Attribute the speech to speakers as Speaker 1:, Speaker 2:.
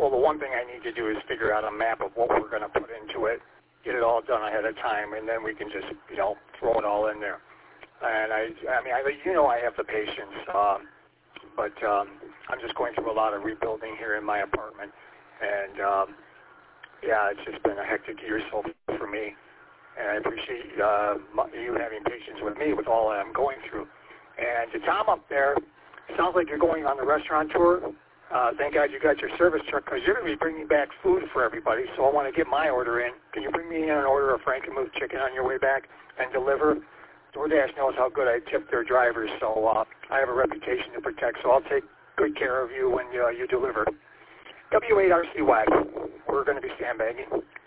Speaker 1: So the one thing I need to do is figure out a map of what we're going to put into it, get it all done ahead of time, and then we can just, throw it all in there. And I have the patience, but I'm just going through a lot of rebuilding here in my apartment. And, it's just been a hectic year so far for me. And I appreciate you having patience with me with all that I'm going through. And to Tom up there, it sounds like you're going on the restaurant tour. Thank God you got your service truck because you're going to be bringing back food for everybody. So I want to get my order in. Can you bring me in an order of Frankenmuth chicken on your way back and deliver? DoorDash knows how good I tip their drivers, so I have a reputation to protect. So I'll take good care of you when you deliver. W8RCY, we're going to be sandbagging.